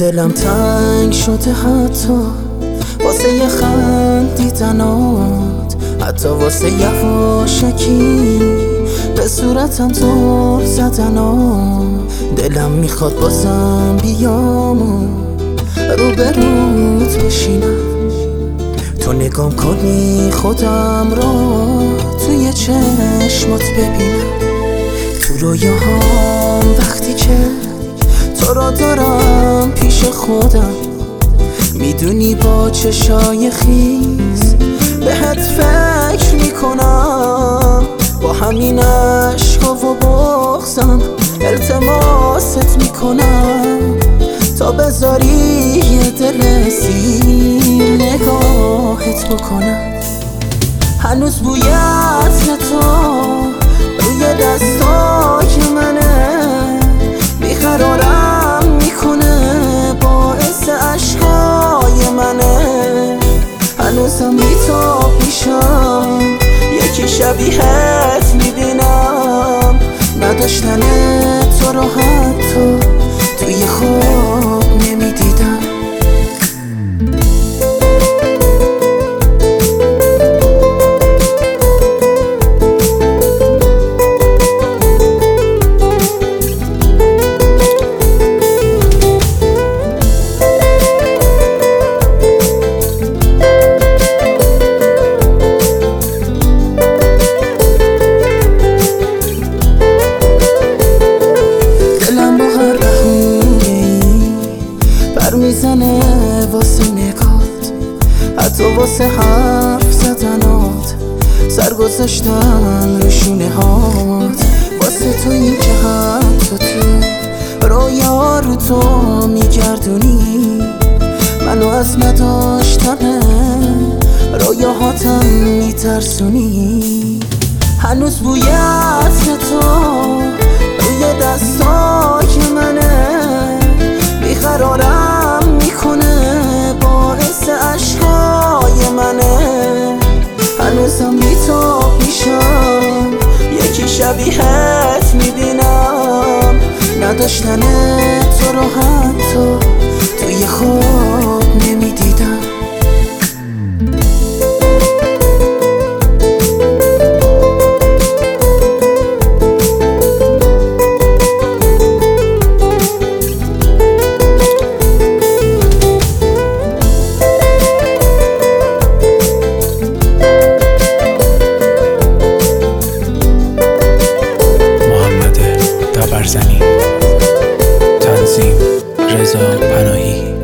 دلم تنگ شده حتی واسه یه خندیدنات، حتی واسه یواشکی به صورتم زل زدنات. دلم میخواد بازم بیام و روبروت بشینم، تو نگام کنی خودم رو توی چشمات ببینم. تو رویاهام وقتی که تو رو دارم پیش خودم، میدونی با چشای خیس بهت فکر میکنم. با همین عشقا و بغضم التماست میکنم تا بذاری یه دل سیر نگاهت بکنم. هنوز بوی عطر تو روی دستای منه، بیقرارم میکنه باعث عشقای منه. هنوزم بیتاب میشم یکی شبیهت میبینم، نداشتن تو رو حتی توی خواب نمیدیدم. میزنه واسه نگات، حتی واسه حرف زدنات، سر گذاشتن رو شونه هات. واسه تو این که حتی تو رویا رو تو میگردونی، منو از نداشتن رویاهاتم میترسونی. هنوز بوی عطر تو روی دستای منه، بیقرارم میکنه باعث عشقای منه. هنوزم بیتاب میشم یکی شبیهت میبینم، نداشتن تو رو حتی توی خواب نمیدیدم. تنظیم رضا پناهی.